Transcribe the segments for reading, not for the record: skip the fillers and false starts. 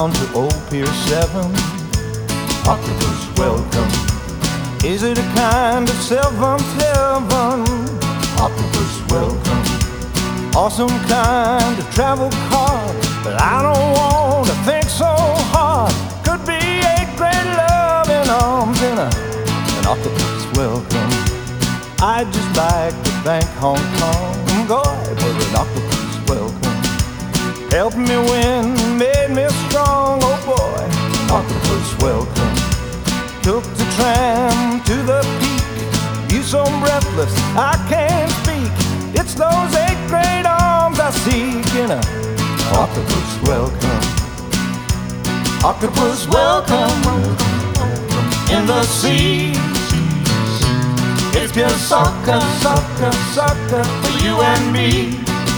down to Old Pier 7. Octopus, welcome. Is it a kind of seventh heaven? Octopus, welcome. Awesome kind of travel card, but I don't want to think so hard. Could be eighth grade love in arms in an octopus, welcome. I'd just like to thank Hong Kong, boy, for an octopus, welcome. Helped me win, made me strong, oh boy, octopus, welcome. Took the tram to the peak, you so breathless I can't speak. It's those eighth grade arms I seek in an octopus, welcome. Octopus, welcome in the sea. It's pure sucker, sucker, sucker for you and me.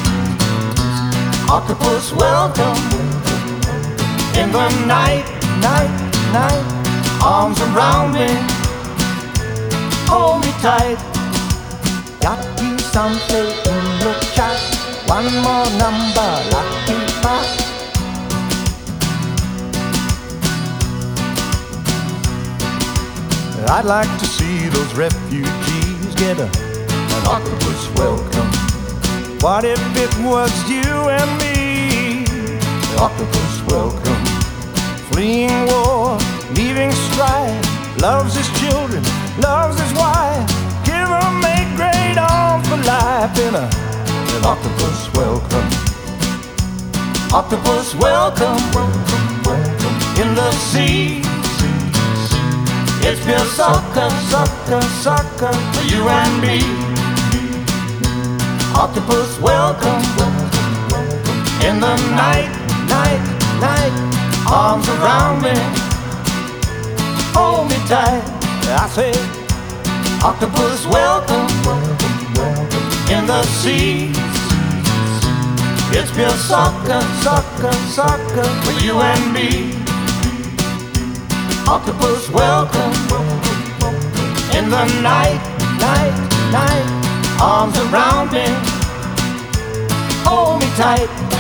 Octopus, welcome in the night, night, night. Arms around me, hold me tight. Got you something in the chat. One more number, lucky pass. I'd like to see those refugees get an octopus, welcome. What if it was you and me? The octopus, welcome. Fleeing war, leaving strife, loves his children, loves his wife. Give him eighth grade arms for life in an octopus, welcome. Octopus, welcome in the sea. It's pure sucker, sucker, sucker for you and me. Octopus, welcome in the night, night, night. Arms around me, hold me tight. I say, octopus, welcome in the sea. It's pure sucker, sucker, sucker for you and me. Octopus, welcome in the night, night, night. Arms around me, hold me tight.